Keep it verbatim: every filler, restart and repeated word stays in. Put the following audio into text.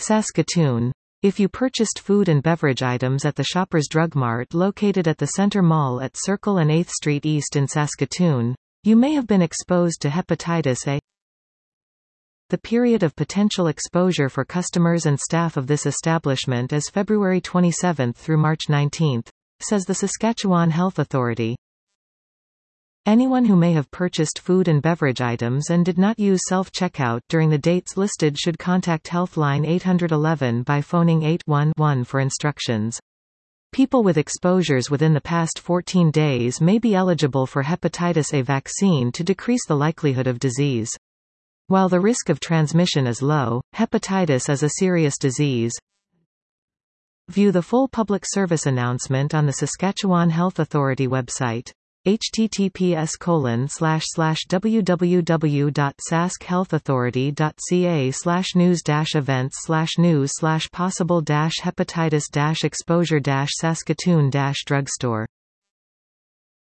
Saskatoon. If you purchased food and beverage items at the Shoppers Drug Mart located at the Centre Mall at Circle and eighth Street East in Saskatoon, you may have been exposed to hepatitis A. The period of potential exposure for customers and staff of this establishment is February twenty-seventh through March nineteenth, says the Saskatchewan Health Authority. Anyone who may have purchased food and beverage items and did not use self-checkout during the dates listed should contact Healthline eight one one by phoning eight one one for instructions. People with exposures within the past fourteen days may be eligible for hepatitis A vaccine to decrease the likelihood of disease. While the risk of transmission is low, hepatitis is a serious disease. View the full public service announcement on the Saskatchewan Health Authority website. https colon slash slash www.saskhealthauthority.ca slash news dash events slash news slash possible dash hepatitis dash exposure dash Saskatoon dash drugstore